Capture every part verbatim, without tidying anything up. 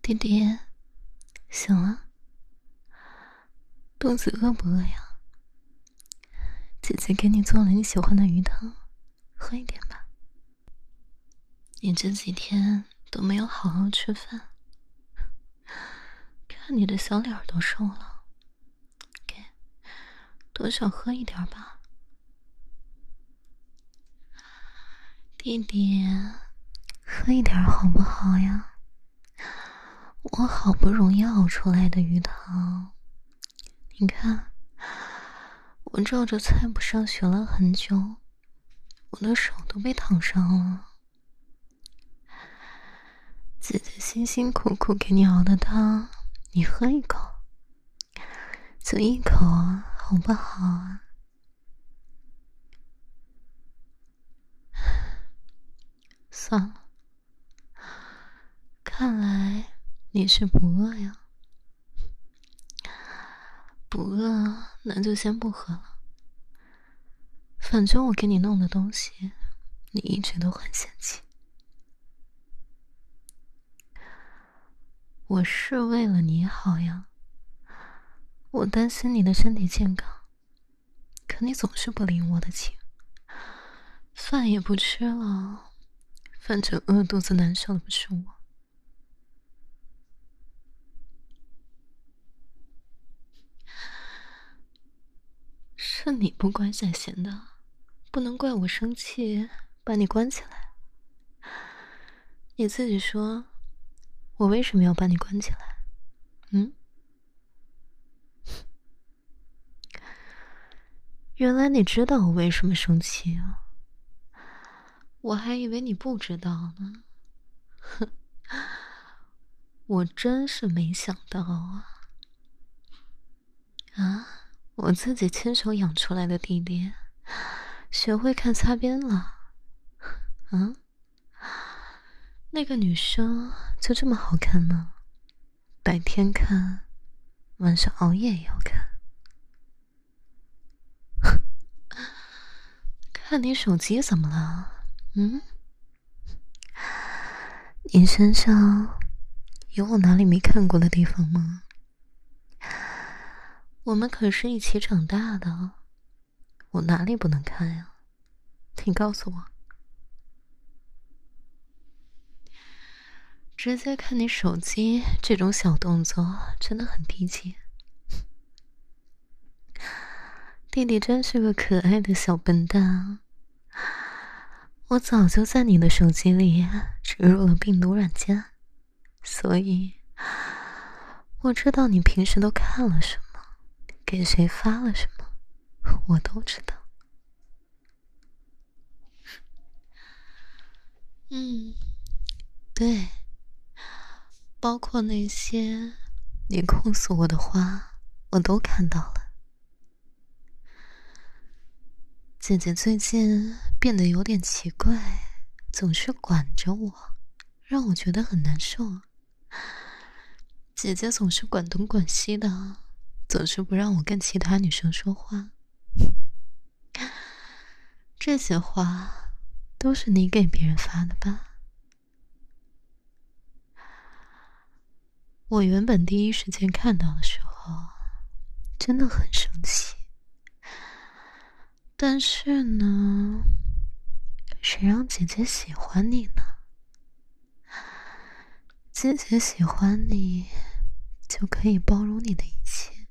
弟弟，醒了，肚子饿不饿呀？姐姐给你做了你喜欢的鱼汤，喝一点吧。你这几天都没有好好吃饭，看你的小脸都瘦了，给，多少喝一点吧。弟弟，喝一点好不好呀？我好不容易熬出来的鱼汤，你看，我照着菜谱上学了很久，我的手都被烫伤了。姐姐辛辛苦苦给你熬的汤，你喝一口，就一口啊，好不好啊？算了，看来你是不饿呀。不饿，那就先不喝了。反正我给你弄的东西，你一直都很嫌弃。我是为了你好呀，我担心你的身体健康，可你总是不领我的情，饭也不吃了，反正饿肚子难受的不是我。是你不乖才闲的，不能怪我生气把你关起来。你自己说，我为什么要把你关起来？嗯？原来你知道我为什么生气啊？我还以为你不知道呢。哼，我真是没想到啊！啊，我自己亲手养出来的弟弟，学会看擦边了。啊？那个女生就这么好看吗？白天看，晚上熬夜也要看。看你手机怎么了？嗯？你身上有我哪里没看过的地方吗？我们可是一起长大的，我哪里不能看呀？你告诉我。直接看你手机这种小动作真的很低级。弟弟真是个可爱的小笨蛋啊！我早就在你的手机里植入了病毒软件，所以我知道你平时都看了什么，给谁发了什么，我都知道。嗯，对，包括那些你控诉我的话，我都看到了。姐姐最近变得有点奇怪，总是管着我，让我觉得很难受。姐姐总是管东管西的，总是不让我跟其他女生说话。这些话都是你给别人发的吧？我原本第一时间看到的时候，真的很生气。但是呢，谁让姐姐喜欢你呢？姐姐喜欢你，就可以包容你的一切。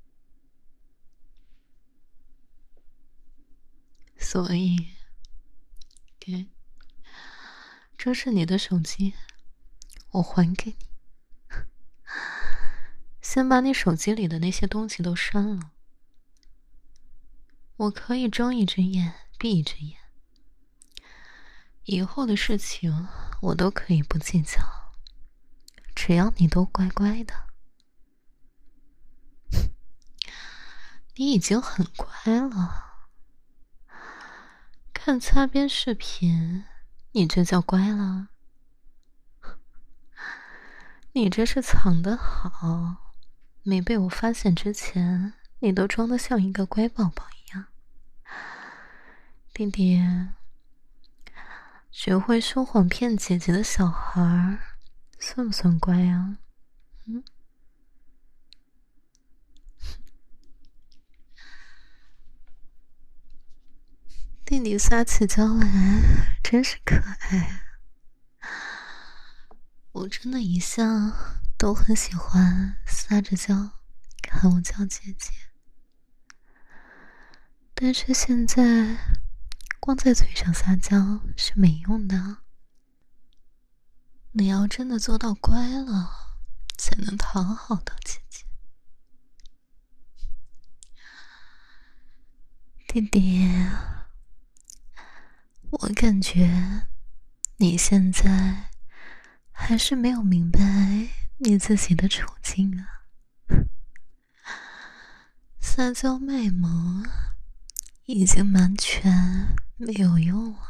所以，给，这是你的手机，我还给你。先把你手机里的那些东西都删了。我可以睁一只眼闭一只眼，以后的事情我都可以不计较，只要你都乖乖的。你已经很乖了，看擦边视频，你这叫乖了？你这是藏得好，没被我发现之前，你都装得像一个乖宝宝一样。弟弟，学会说谎骗姐姐的小孩，算不算乖啊？ 嗯，弟弟撒起娇来真是可爱啊！我真的一向都很喜欢撒着娇喊我叫姐姐，但是现在光在嘴上撒娇是没用的，你要真的做到乖了，才能讨好到姐姐。弟弟，我感觉你现在还是没有明白你自己的处境啊。撒娇卖萌已经完全没有用了，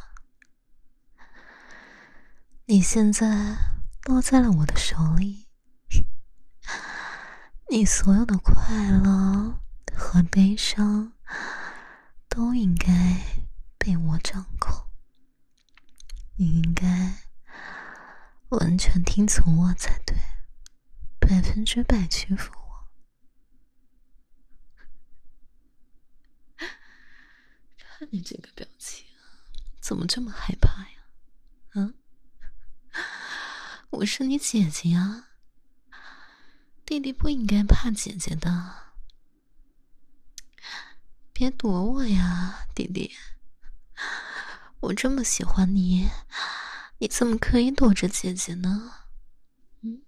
你现在落在了我的手里，你所有的快乐和悲伤都应该被我掌控，你应该完全听从我才对，百分之百屈服我。看你这个表情，怎么这么害怕呀？啊？我是你姐姐啊，弟弟不应该怕姐姐的。别躲我呀，弟弟！我这么喜欢你，你怎么可以躲着姐姐呢？嗯？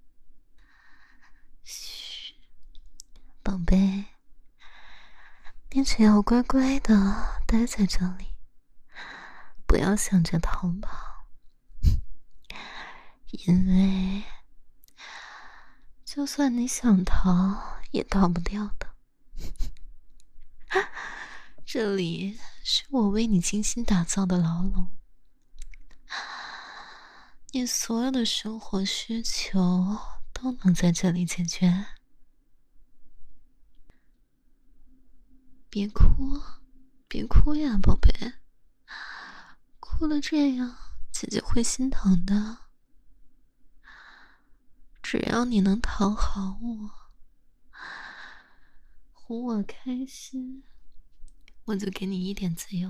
嘘，宝贝，你只要乖乖的待在这里，不要想着逃跑，因为就算你想逃，也逃不掉的。这里是我为你精心打造的牢笼，你所有的生活需求都能在这里解决。别哭，别哭呀，宝贝，哭了这样，姐姐会心疼的。只要你能讨好我，哄我开心，我就给你一点自由。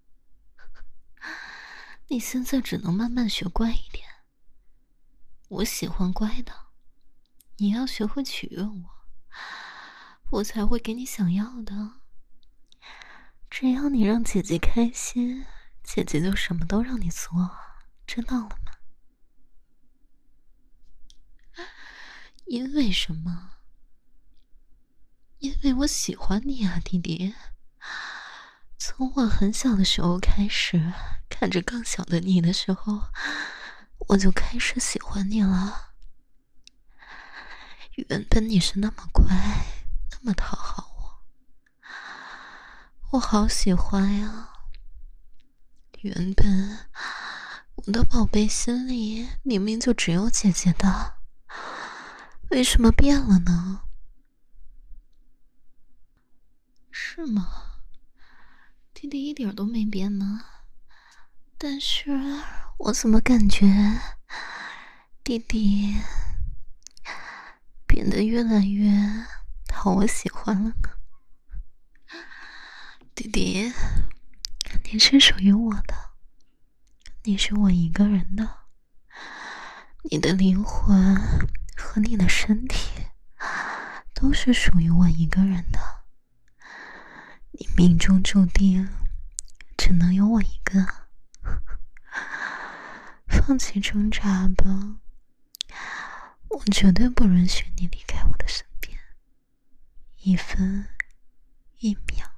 你现在只能慢慢学乖一点，我喜欢乖的，你要学会取悦我，我才会给你想要的。只要你让姐姐开心，姐姐就什么都让你做，知道了吗？因为什么？因为我喜欢你啊，弟弟。从我很小的时候开始，看着更小的你的时候，我就开始喜欢你了。原本你是那么乖，那么讨好我，我好喜欢呀。原本我的宝贝心里明明就只有姐姐的，为什么变了呢？是吗？弟弟一点都没变呢，但是我怎么感觉弟弟变得越来越讨我喜欢了呢？弟弟，你是属于我的，你是我一个人的，你的灵魂和你的身体都是属于我一个人的，你命中注定只能有我一个。放弃挣扎吧，我绝对不允许你离开我的身边，一分一秒。